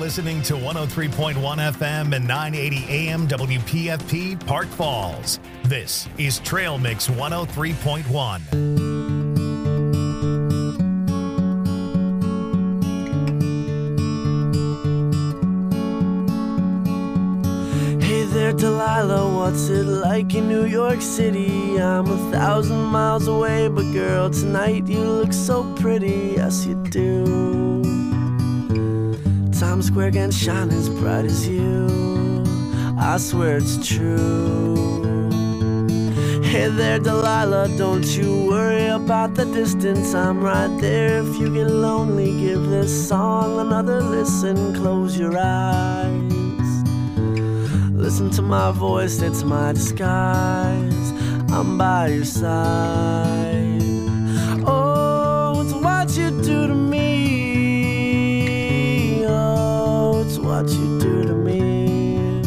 listening to 103.1 FM and 980 AM WPFP Park Falls. This is Trail Mix 103.1. Delilah, what's it like in New York City? I'm 1,000 miles away, but girl, tonight you look so pretty, yes you do. Times Square can shine as bright as you, I swear it's true. Hey there, Delilah, don't you worry about the distance, I'm right there. If you get lonely, give this song another listen, close your eyes. Listen to my voice, it's my disguise. I'm by your side. Oh, it's what you do to me. Oh, it's what you do to me.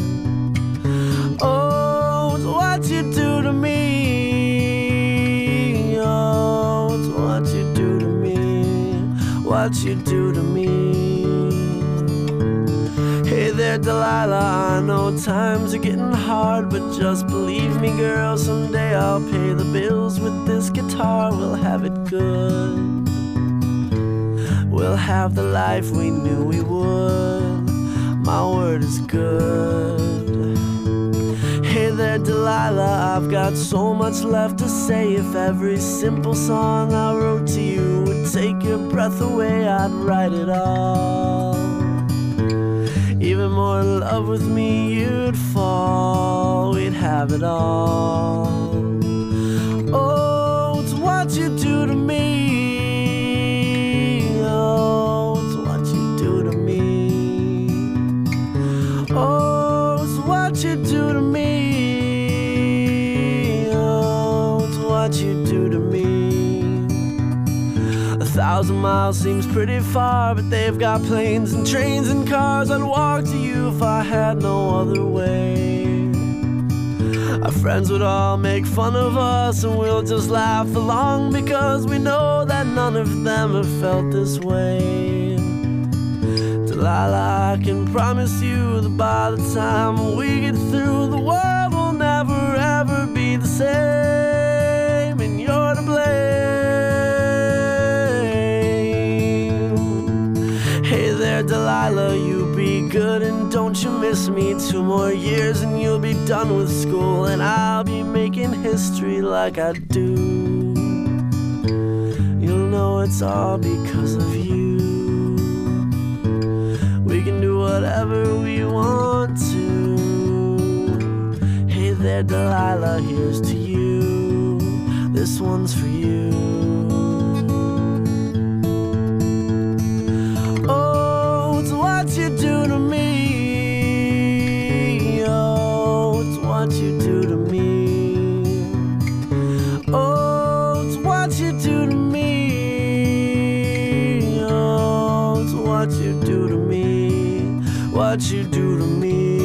Oh, it's what you do to me. Oh, it's what you do to me. What you do to me. Hey there, Delilah, I know times are getting hard, but just believe me, girl, someday I'll pay the bills with this guitar. We'll have it good. We'll have the life we knew we would. My word is good. Hey there, Delilah, I've got so much left to say. If every simple song I wrote to you would take your breath away, I'd write it all. Even more in love with me, you'd fall. We'd have it all. Oh, it's what you do to me. Oh, it's what you do to me. Oh, it's what you do to me. Oh, it's what you do to me. 1,000 miles seems pretty far, but they've got planes and trains and cars. I'd walk to you if I had no other way. Our friends would all make fun of us, and we'll just laugh along, because we know that none of them have felt this way. Delilah, I can promise you that by the time we get through, the world will never ever be the same, and you're to blame. Delilah, you be good and don't you miss me. 2 more years and you'll be done with school, and I'll be making history like I do. You'll know it's all because of you. We can do whatever we want to. Hey there, Delilah, here's to you. This one's for you. What you do to me. Oh, it's what you do to me. Oh, it's what you do to me. Oh, it's what you do to me. What you do to me.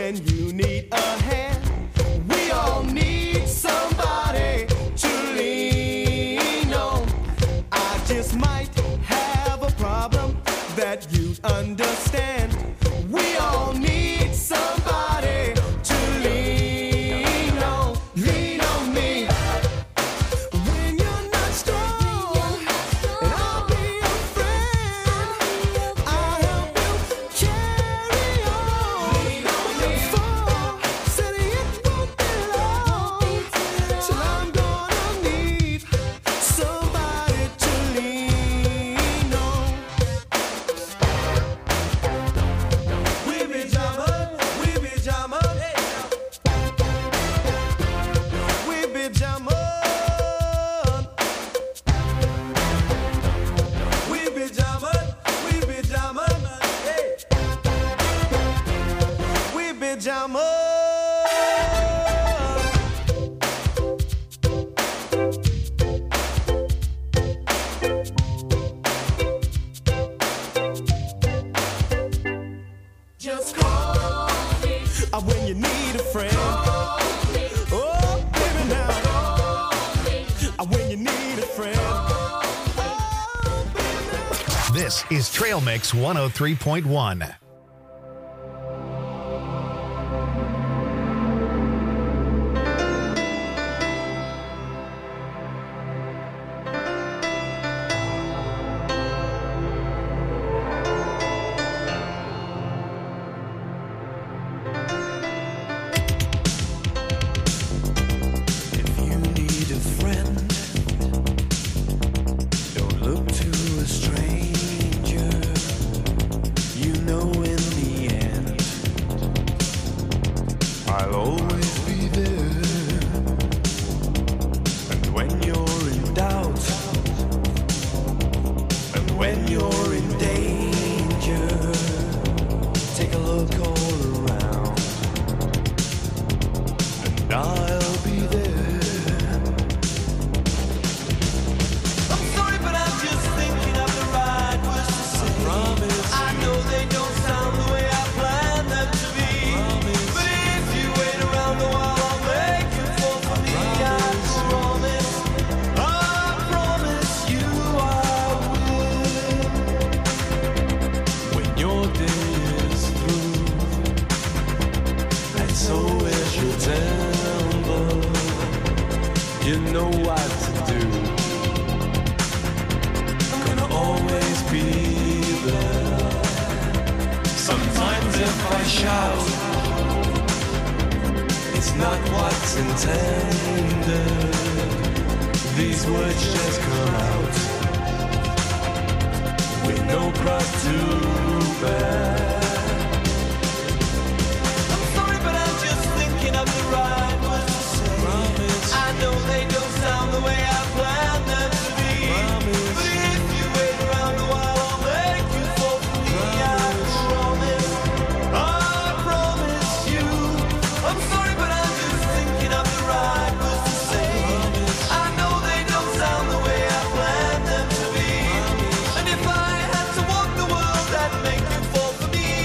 when you need a hand. We all need somebody to lean on. I just might have a problem that you'd understand. We all need somebody to lean on. Lean on me when you're not strong, and I'll be your friend. I'll help you carry on. Lean on me. For said it won't be long till I'm gonna need somebody to lean on. We be jamming, we be jamming, we be jamming, we be jamming, we be jamming, we be jamming. Just call me when you need a friend. Oh, baby, now when you need a friend. Oh, baby. This is Trail Mix 103.1. If you need a friend, don't look to a stranger. You know in the end, I'll always be there. And when you're in doubt, and when you're in danger, take a look all around, and I'll be there. I'm sorry, but I'm just thinking of the right words to say. I promise. I know they don't sound the way I planned them to be. Promise. But if you wait around a while, I'll make you fall for me. I promise you I will. When your day is through, and so is your temper, you know what to do. I'm gonna always be there. Sometimes if I shout, it's not what's intended. These words just come out with no cross to bear. I'm sorry, but I'm just thinking of the right words to say. Promise. I know they don't sound the way I planned them to be. Promise. But if you wait around a while, I'll make you fall for me. I promise you. I'm sorry, but I'm just thinking of the right words to say. Promise. I know they don't sound the way I planned them to be. And if I had to walk the world, I'd make you fall for me.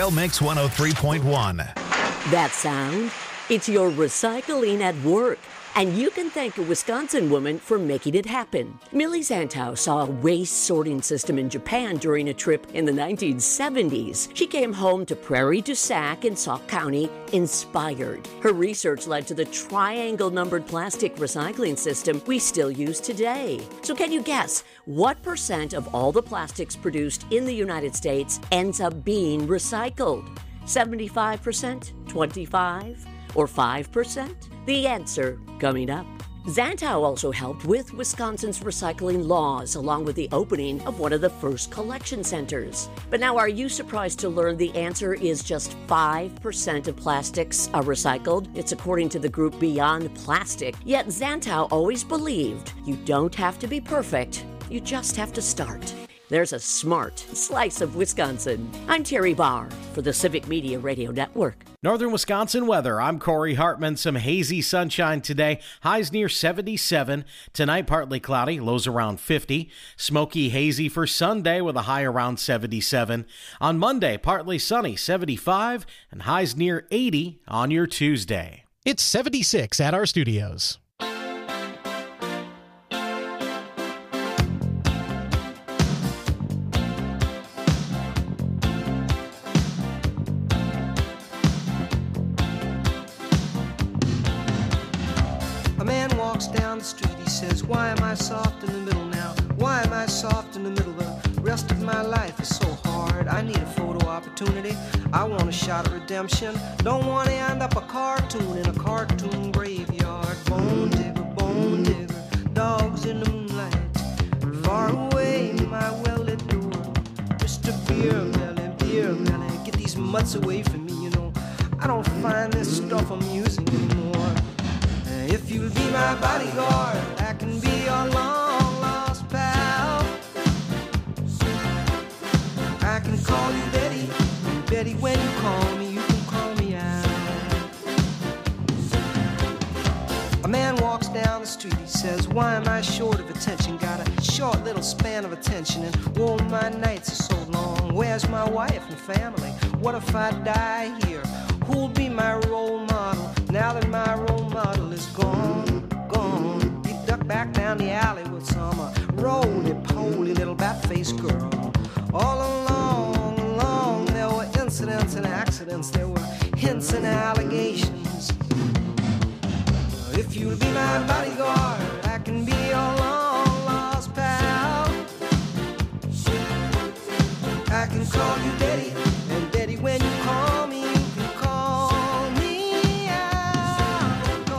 Trail Mix 103.1. That sound? It's your recycling at work. And you can thank a Wisconsin woman for making it happen. Millie Zantow saw a waste sorting system in Japan during a trip in the 1970s. She came home to Prairie du Sac in Sauk County inspired. Her research led to the triangle-numbered plastic recycling system we still use today. So can you guess what % of all the plastics produced in the United States ends up being recycled? 75%? 25%? Or 5%? The answer coming up. Zantow also helped with Wisconsin's recycling laws, along with the opening of one of the first collection centers. But now, are you surprised to learn the answer is just 5% of plastics are recycled? It's according to the group Beyond Plastic. Yet Zantow always believed you don't have to be perfect, you just have to start. There's a smart slice of Wisconsin. I'm Terry Barr for the Civic Media Radio Network. Northern Wisconsin weather. I'm Corey Hartman. Some hazy sunshine today. Highs near 77. Tonight, partly cloudy. Lows around 50. Smoky, hazy for Sunday with a high around 77. On Monday, partly sunny, 75. And highs near 80 on your Tuesday. It's 76 at our studios. Down the street, he says, why am I soft in the middle now? Why am I soft in the middle? The rest of my life is so hard. I need a photo opportunity. I want a shot at redemption. Don't want to end up a cartoon in a cartoon graveyard. Bone digger, dogs in the moonlight. Far away, my well-lit door. Mr. Beer Melly, get these mutts away from me, you know. I don't find this stuff amusing anymore. If you'll be my bodyguard, I can be your long-lost pal. I can call you Betty, and Betty, when you call me, you can call me out. A man walks down the street, he says, why am I short of attention? Got a short little span of attention, and whoa, my nights are so long. Where's my wife and family? What if I die here? Who'll be my role model now that my role model is gone? He ducked back down the alley with some roly-poly little bat-faced girl. All along, there were incidents and accidents. There were hints and allegations. If you'll be my bodyguard, I can be your long-lost pal. I can call you Betty, and Betty, when you call me, you can call me out.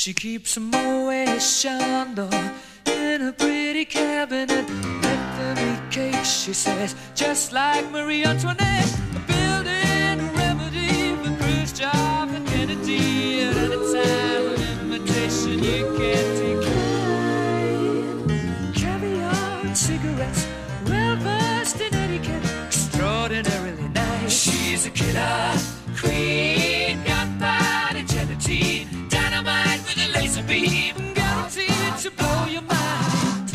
She keeps a Moet Chandon in a pretty cabinet. Let them eat cake, she says, just like Marie Antoinette. Building a remedy for Khrushchev and Kennedy. At any time, an invitation you can't decline. Caviar and cigarettes, well versed in etiquette, extraordinarily nice. She's a killer queen, gunpowder gelatine, dynamite with a laser beam, guaranteed to blow your mind.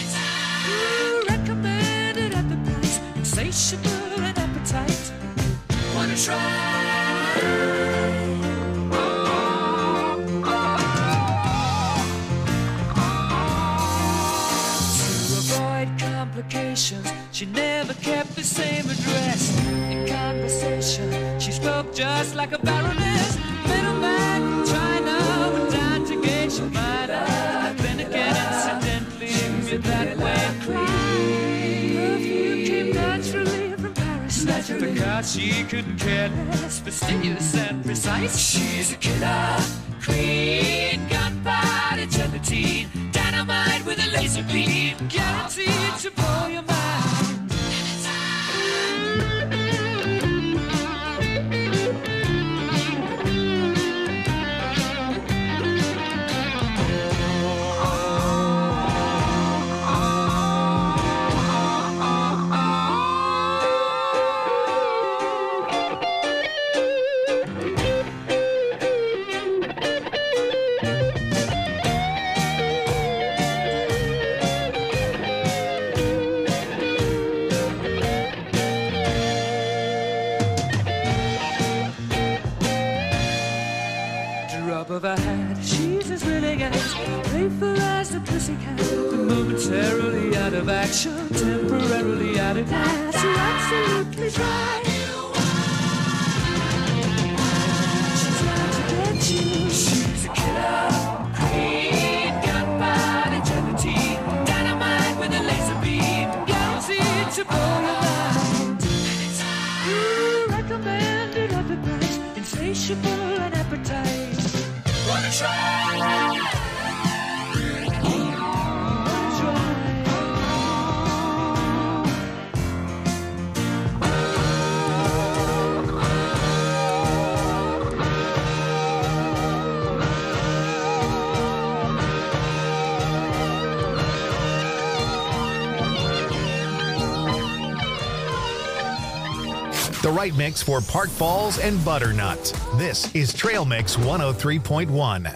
Recommended at the price, insatiable and appetite. Wanna try? She never kept the same address. In conversation, she spoke just like a baroness. Middleman from China went down to gauge your mind. I've been again incidentally with that way clean. Perfume came naturally from Paris. Naturally. Because she couldn't care less, fastidious and precise. She's a killer queen, gunpowder gelatine, dynamite with a laser beam, guaranteed to blow your mind. Of her hat, she's as willing as playful as the pussycat, but momentarily out of action, temporarily out of gas. You're absolutely right. She's trying to get you. She's a killer queen, gunpowder gelatine, dynamite with a laser beam, guaranteed to blow your mind. Recommended at the price, insatiable and appetite. Wanna try? The right mix for Park Falls and Butternut. This is Trail Mix 103.1.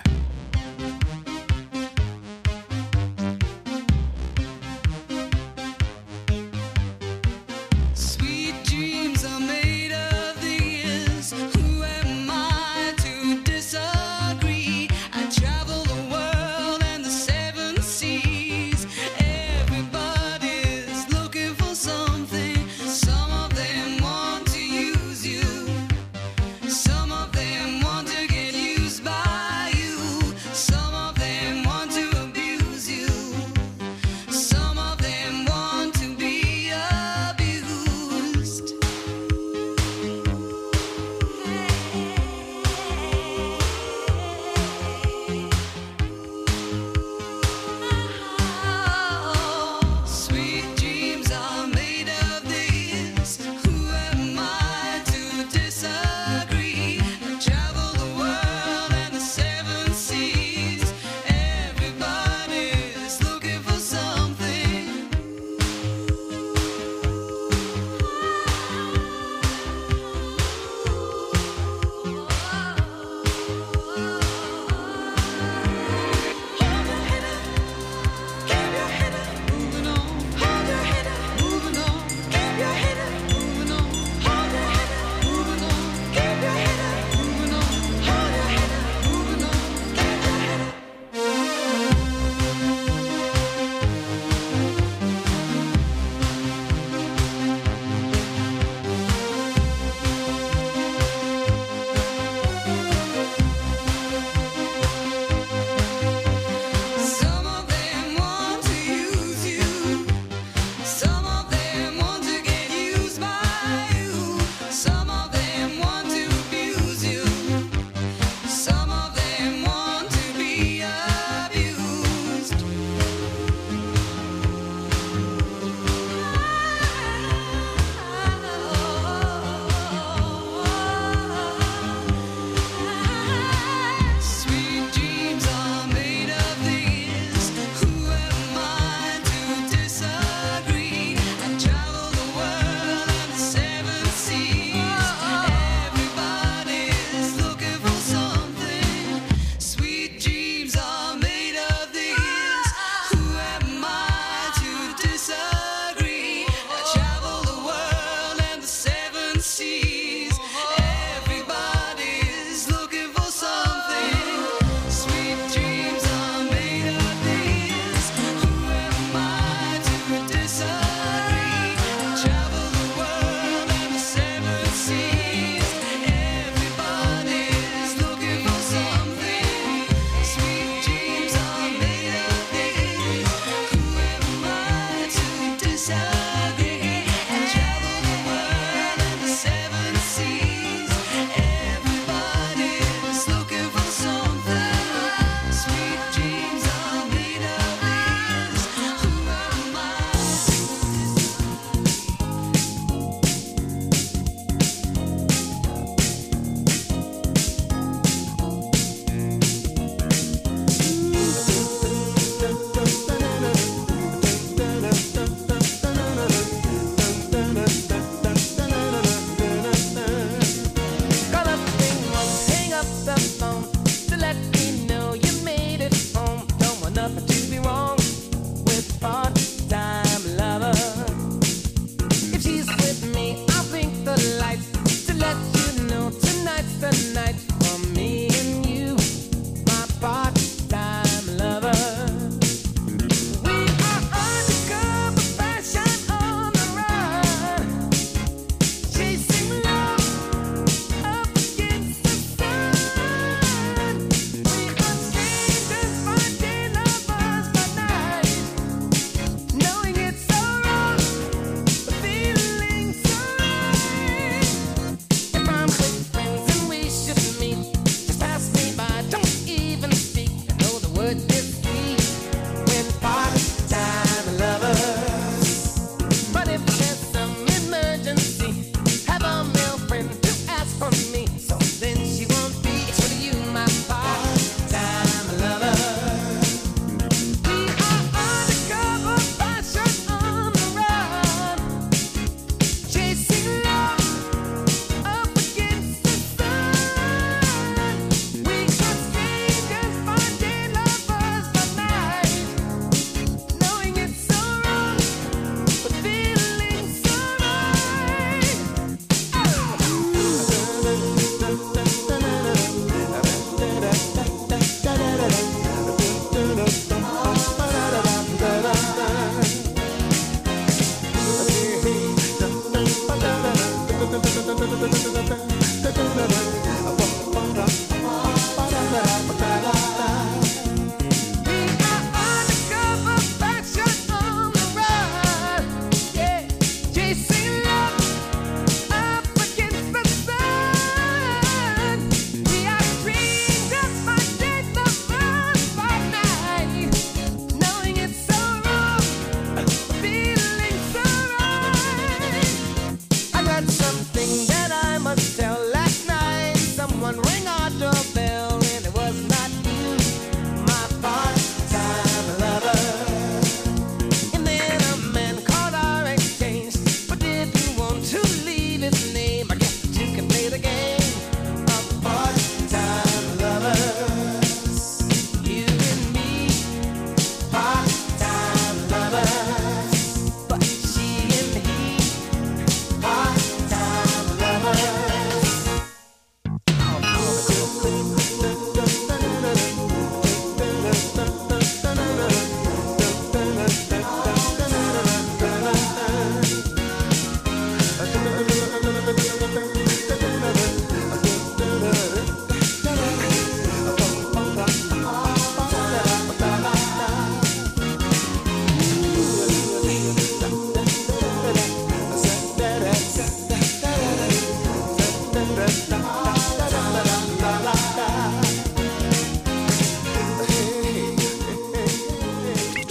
Some of them want to get used by you.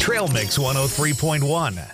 Trail Mix 103.1.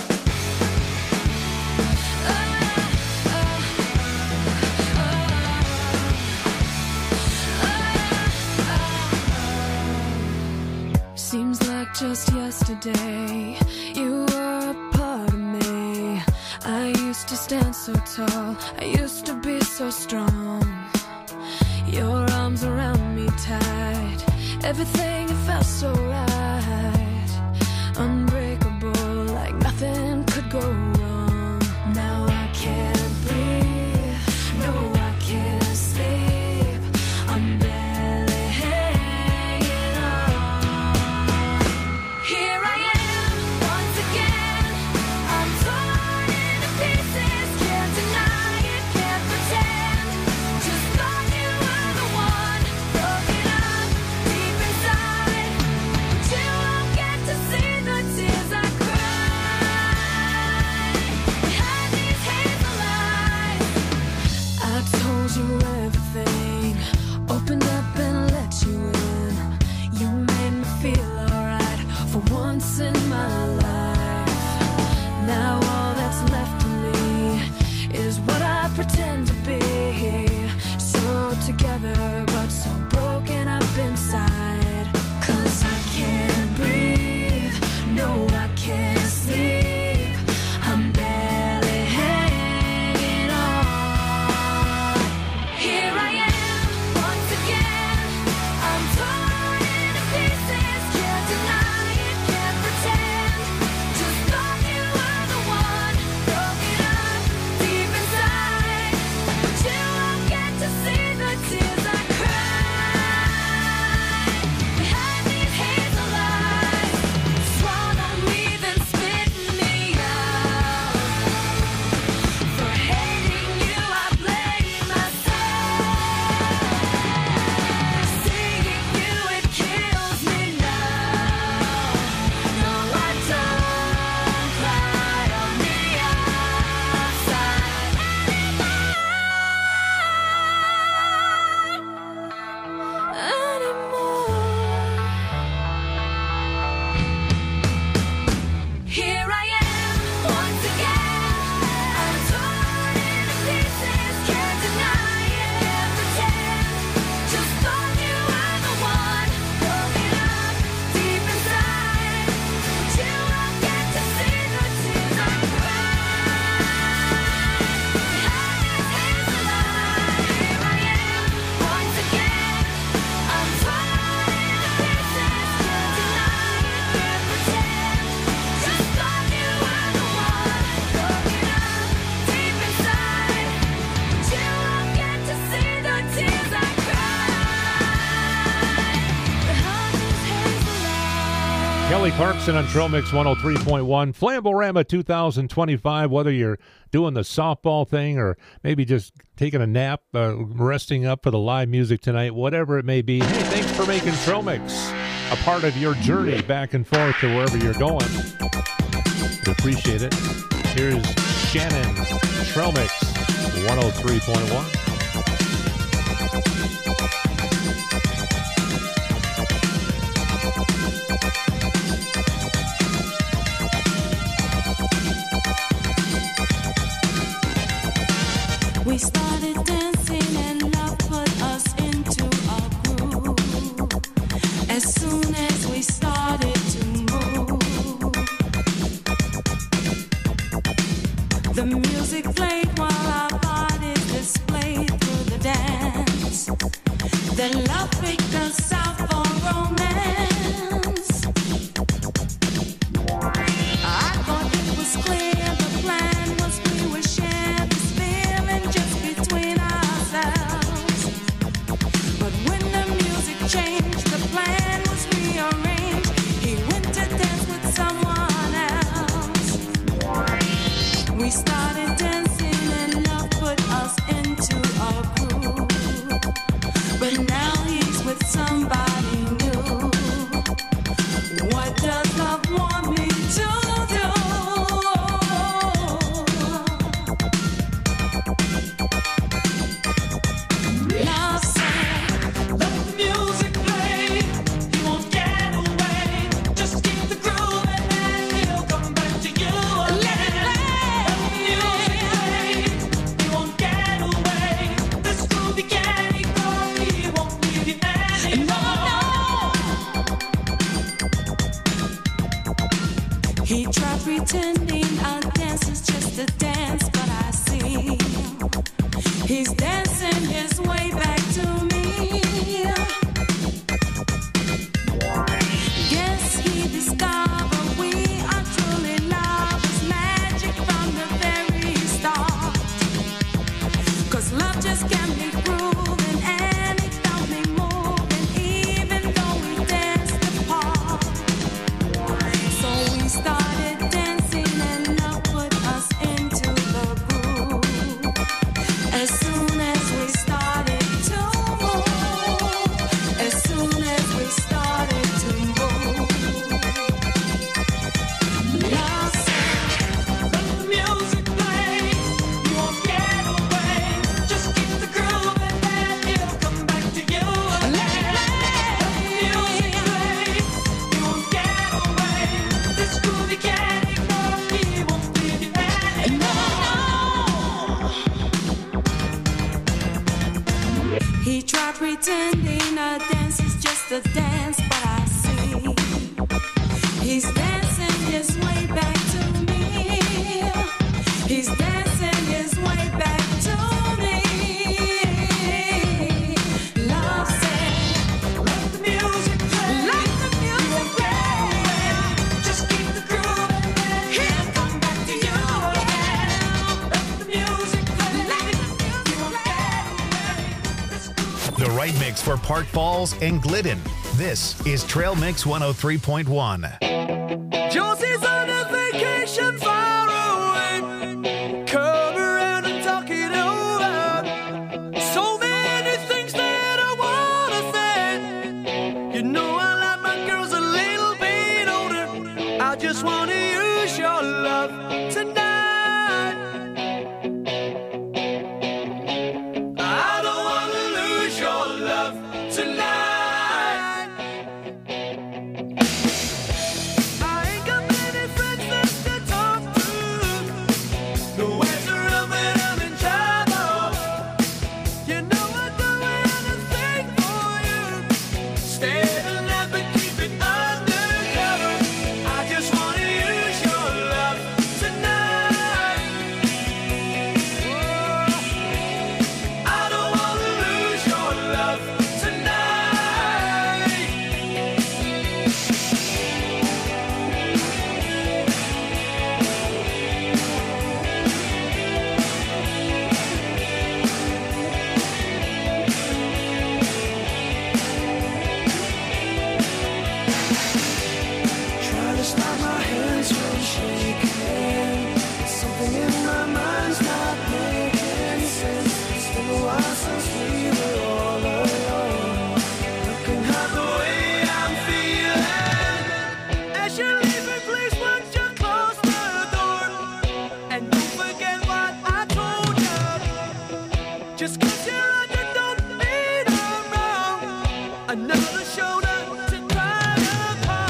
Seems like just yesterday you were a part of me. I used to stand so tall, I used to be so strong. Your arms around me tight, everything it felt so right. Unbreakable, like nothing could go wrong. Now I can't breathe, no I can't sleep. I'm barely hanging on. Here I am, once again. I'm torn into pieces, can't deny it, can't pretend. Just thought you were the one, broken up deep inside. But you won't get to see the tears I cry behind these hazel eyes. I told you everything, opened up and let you in. You made me feel alright for once in my life. Now all that's left of me is what I pretend to be. So together but so broken up inside. 'Cause I can't breathe, no I can't sleep. I'm barely hanging on. Here I am, once again. I'm torn into pieces, can't deny it, can't pretend. Just thought you were the one, broken up deep inside. But you won't get to see the tears I cry behind these hazel eyes. Swallow me, then spit me out. For hating you, I blame myself. Seeing you, it kills me now. No, I don't cry on the outside anymore. Here I am, once again. I'm torn into pieces, can't deny it, can't pretend. Just thought you were the one, broken up deep inside. But you won't get to see the tears I cry behind these hazel eyes. Here I am, once again. I'm torn into pieces, can't deny it, can't pretend. Just thought you were the one, broken up deep inside. But you won't get to see the tears I cry behind these hazel eyes. Kelly Clarkson on Trail Mix 103.1. Flamborama 2025, whether you're doing the softball thing or maybe just taking a nap, resting up for the live music tonight, whatever it may be. Hey, thanks for making Trail Mix a part of your journey back and forth to wherever you're going. We appreciate it. Here's Shannon, Trail Mix 103.1. We started dancing and love put us into a groove. As soon as we started to move, the music played while our bodies displayed He tried pretending a dance is just a dance, but I see he's dancing his way back to me. Yes, he discovered we are truly lovers, magic from the very start. 'Cause love just can't be proven, and it felt me moving, even though we danced apart. So we started dancing, and love put us into the groove. As soon as we started to move, as soon as we started to move, love said, let the music play. You won't get away. Just keep the groove and then it'll come back to you again. Let the music play. You won't get away. This groove you can't ignore. He won't leave you anymore. He tried pretending a dance is just a dance, but I see he's dancing his way back to me. He's dancing his way back to me. Love said, let the music play. Let the music play. Just keep the groove and then he'll come back to you again. Let the music play. Let the music play. This groove. The right mix for Park Falls and Glidden. This is Trail Mix 103.1. Josie's on a vacation far away. Come around and talk it over. So many things that I wanna say. You know I like my girls a little bit older. I just wanna use your love tonight. I don't wanna lose your love tonight. I ain't got many friends left to talk to. Nowhere's around when I'm in trouble. You know I'd do anything for you. Stay alive but keep it undercover. I just wanna use your love tonight. I don't wanna lose your love tonight. Try to stop my hands from shaking. Something in my mind's not making sense. It's been a while since we were all alone. Looking at the way I'm feeling. As you're leaving, please would you close the door? And don't forget what I told you. Just 'cause you're under, don't mean I'm wrong. Another shoulder to cry upon.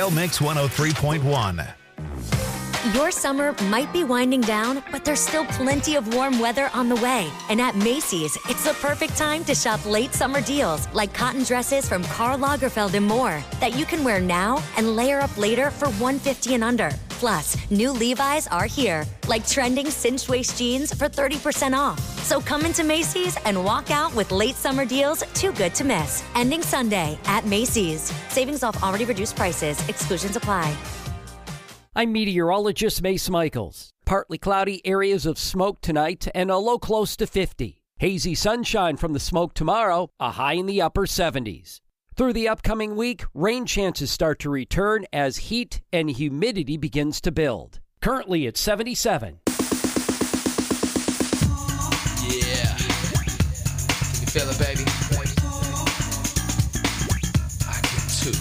Trail Mix 103.1. Your summer might be winding down, but there's still plenty of warm weather on the way. And at Macy's, it's the perfect time to shop late summer deals like cotton dresses from Karl Lagerfeld and more that you can wear now and layer up later for $150 and under. Plus, new Levi's are here, like trending cinched waist jeans for 30% off. So come into Macy's and walk out with late summer deals too good to miss. Ending Sunday at Macy's. Savings off already reduced prices. Exclusions apply. I'm meteorologist Mace Michaels. Partly cloudy areas of smoke tonight and a low close to 50. Hazy sunshine from the smoke tomorrow, a high in the upper 70s. Through the upcoming week, rain chances start to return as heat and humidity begins to build. Currently at 77. Yeah. Can you feel it, baby? I can too.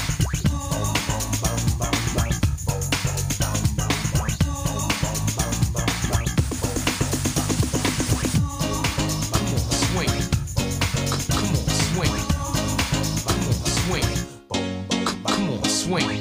Swing.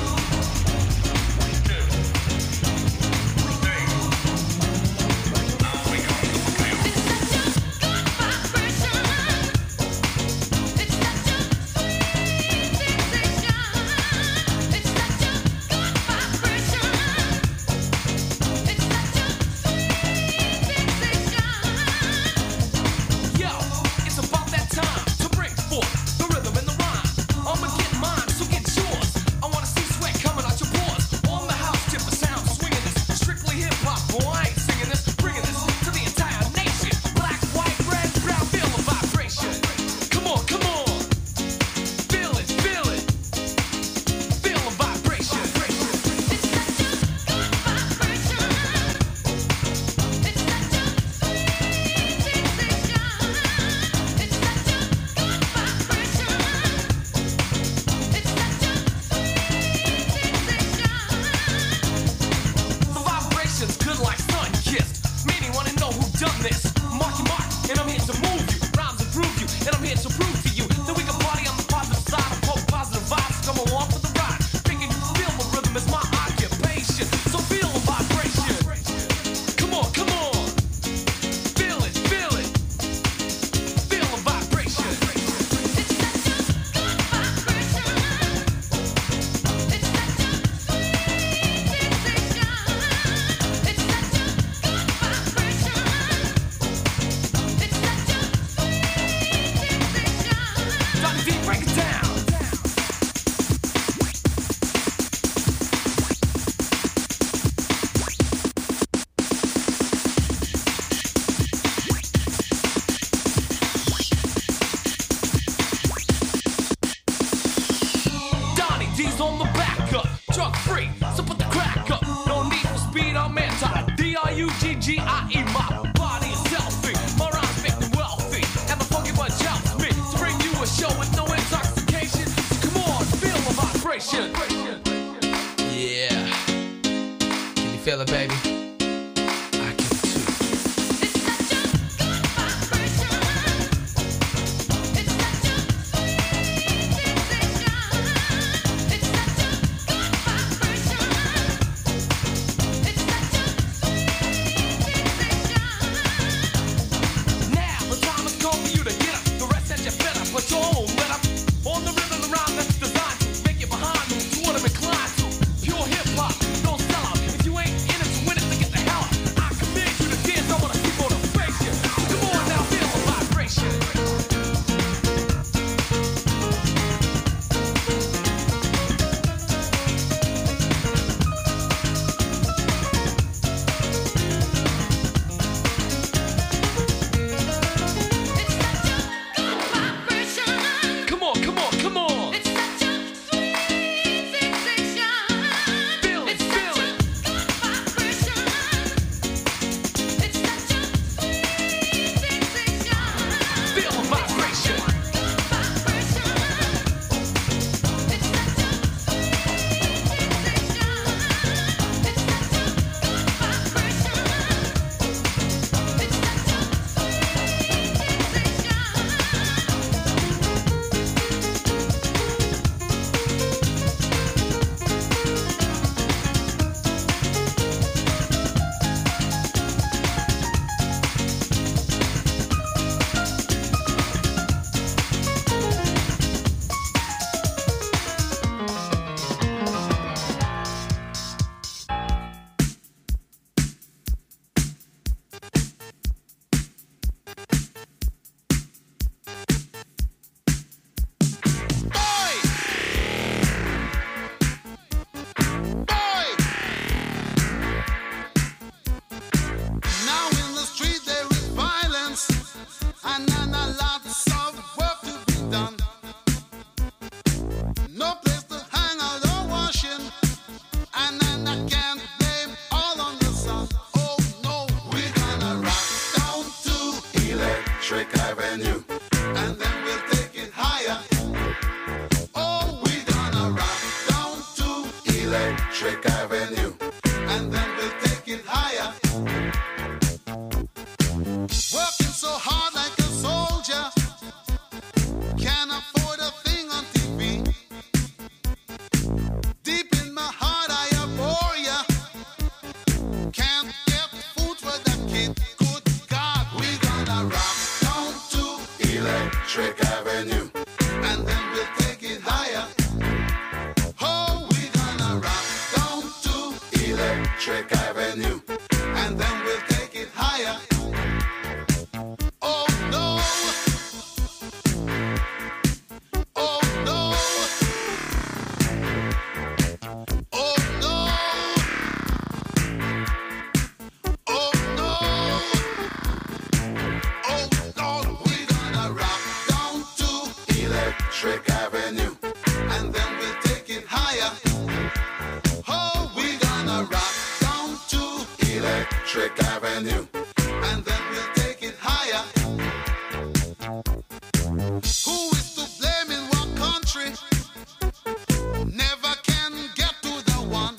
D-R-U-G-G-I-E, my body is healthy, my rhymes make me wealthy, and the funky bunch helps me to bring you a show with no intoxication. So come on, feel the vibration. Yeah. Can you feel it, baby? I can too. It's such a good vibration. It's such a sweet sensation. It's such a good vibration. It's such a now the time has come for you to get up. The rest that you fed up, but your own let up. On the rhythm around that's designed to make you behind them to what I'm inclined to. Pure hip hop, no sellout. If you ain't in it to win it, Avenue, and then we'll take it higher. Working so hard like a soldier, can't afford a thing on TV. Deep in my heart I abhor ya. Can't get food for the kid. Good God, we gonna rock down to Electric Avenue, and then we'll take it higher. Oh, we gonna rock down to Electric Avenue, and then we'll take it higher. Oh no. Oh no. Oh no. Oh no. Oh Lord, we gonna rock down to Electric Avenue, and then we'll take it higher. Oh, we gonna rock down to Electric Avenue, and then we'll take it higher. Who is to blame in what country? Never can get to the one.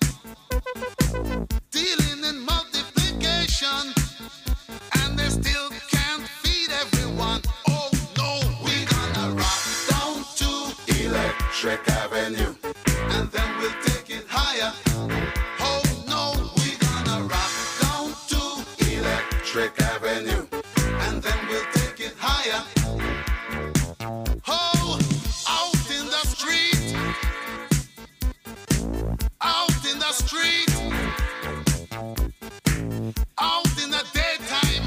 Dealing in multiplication, and they still can't feed everyone. Oh no, we gonna rock down to Electric Avenue, and then we'll take it higher. Oh no, we gonna rock down to Electric Avenue, and then we'll take it higher. Oh, out in the street, out in the street, out in the daytime,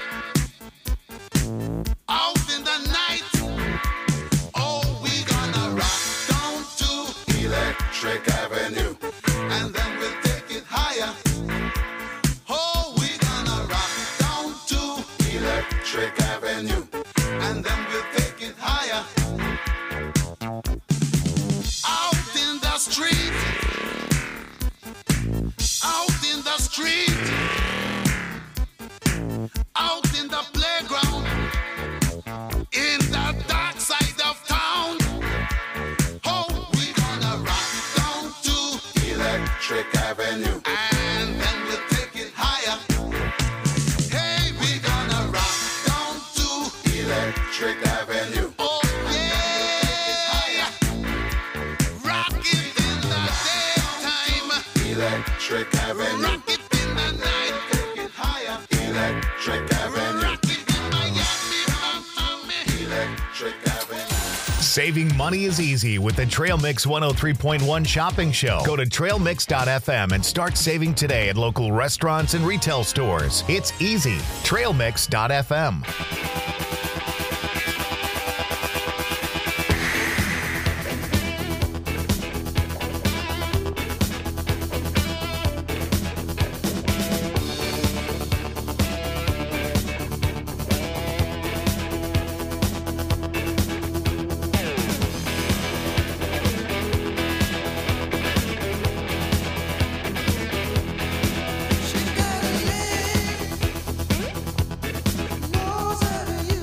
out in the night. Oh, we gonna rock down to Electric Avenue, and then we'll take it higher. Oh, we gonna rock down to Electric Avenue, and then we'll take it higher. Out in the street, out in the street, out in the playground, in the dark side of town. Oh, we gonna rock down to Electric Avenue, and then we'll take it higher. Hey, we gonna rock down to Electric Avenue. Oh yeah, rock it in the daytime, Electric Avenue. Rock it in the night, take it higher, Electric Avenue. Rock it in Miami, Electric Avenue. Saving money is easy with the Trail Mix 103.1 shopping show. Go to trailmix.fm and start saving today at local restaurants and retail stores. It's easy. Trailmix.fm. She got a leg, knows how to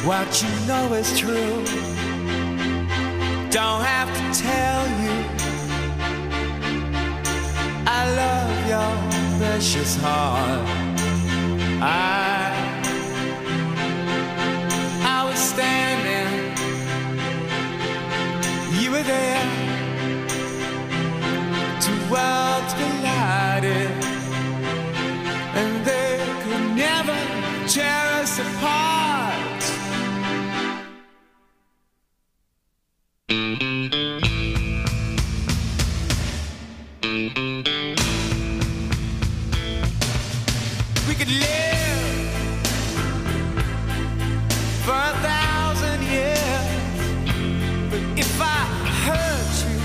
what you know is true. Don't have to tell you I love your precious heart. I was standing, you were there, two worlds collided, and they could never tear us apart. We could live for 1,000 years, but if I hurt you,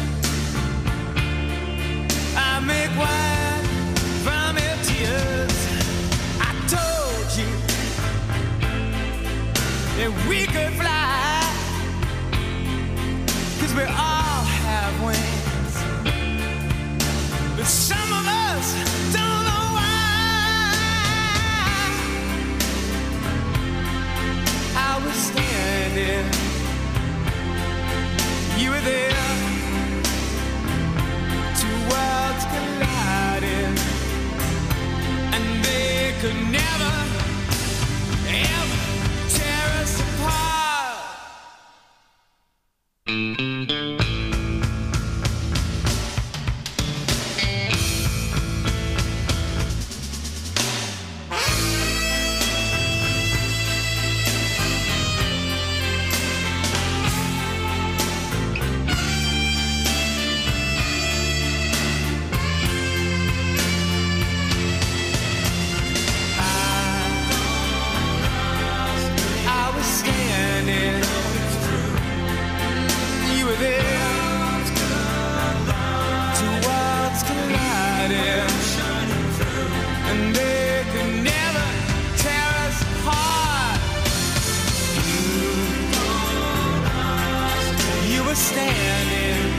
I make wine from your tears. I told you that we could fly, 'cause we all have wings, but some of us don't know why. I was standing, you were there, two worlds collided, and they could never, ever tear us apart. Standing,